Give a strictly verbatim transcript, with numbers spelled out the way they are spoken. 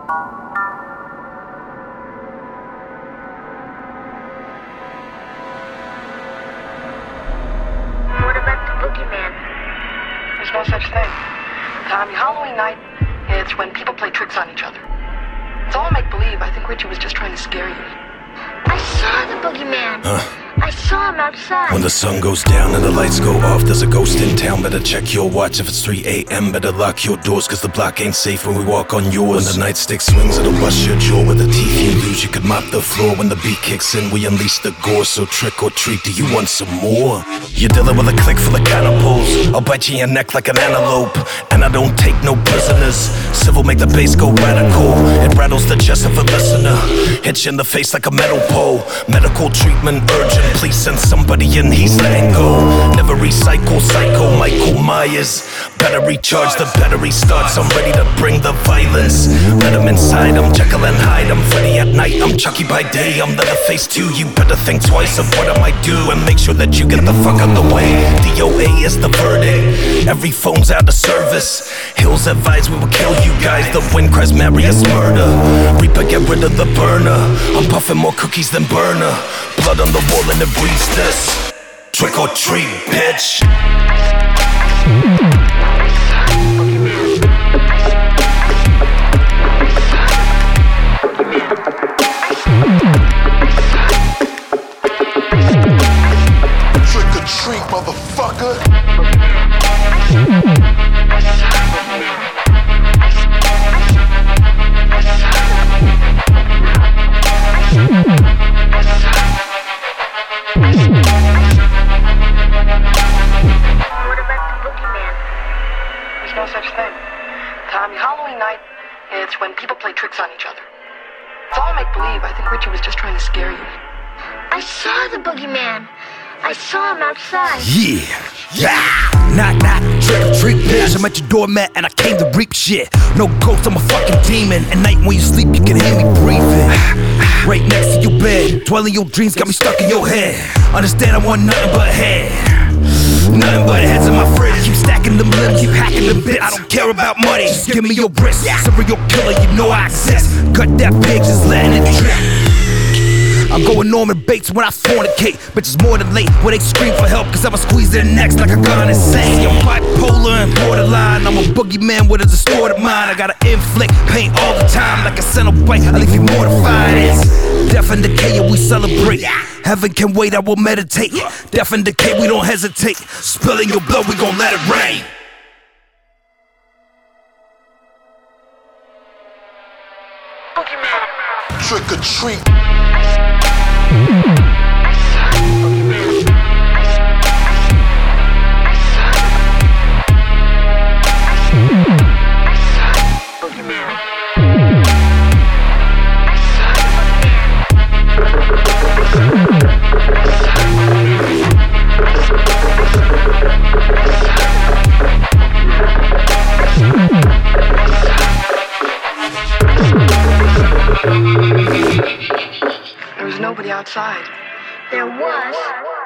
What about the boogeyman? There's no such thing. Tommy, Halloween night, it's when people play tricks on each other. It's all make-believe. I think Richie was just trying to scare you. I saw the boogeyman. Huh? I saw him outside. When the sun goes down and the lights go off, there's a ghost in town. Better check your watch. If it's three a.m., better lock your doors, cause the block ain't safe when we walk on yours. When the nightstick swings, it'll bust your jaw. With the teeth you lose, you could mop the floor. When the beat kicks in, we unleash the gore. So trick or treat, do you want some more? You're dealing with a click full of cannibals. I'll bite you in your neck like an antelope. And I don't take no prisoners. Civil make the bass go radical. It rattles the chest of a listener. Hits you in the face like a metal pole. Medical treatment urgent. Please send somebody in, he's letting go. Never recycle, psycho Michael Myers. Better recharge, the battery starts. I'm ready to bring the violence. Let him inside, I'm Jekyll and Hyde. I'm Freddy at night, I'm Chucky by day. I'm Leatherface too, you better think twice of what I might do. And make sure that you get the fuck out the way. D O A is the verdict. Every phone's out of service. Hills advise we will kill you guys. The wind cries Marius murder. Reaper, get rid of the burner. I'm puffing more cookies than burner. Blood on the wall and it breathes this. Trick or treat, bitch. Trick or treat, motherfucker. What about the boogeyman? There's no such thing. Tommy, Halloween night, it's when people play tricks on each other. It's all make-believe. I think Richie was just trying to scare you. I saw the boogeyman. I saw him outside. Yeah, yeah. Knock, knock, trick or treat, bitch. I'm at your doormat and I came to reap shit. No ghost, I'm a fucking demon. At night when you sleep, you can hear me breathing. Right next to your bed, dwelling your dreams got me stuck in your head. Understand I want nothing but head. Nothing but heads in my fridge. Keep stacking them limbs, keep hacking them bits. I don't care about money, just give me your wrist. Serial killer, you know I exist. Cut that pig, just letting it drip. I'm going Norman Bates when I fornicate. Bitches more than late when they scream for help, cause I'ma squeeze their necks like a gun insane. I'm bipolar and borderline. I'm a boogeyman with a distorted mind. I gotta inflict pain all the time like a Cenobite. I leave you mortified. It's death and decay and we celebrate. Heaven can wait, I will meditate. Death and decay, we don't hesitate. Spilling your blood, we gon' let it rain. Trick or treat. There was nobody outside. There was.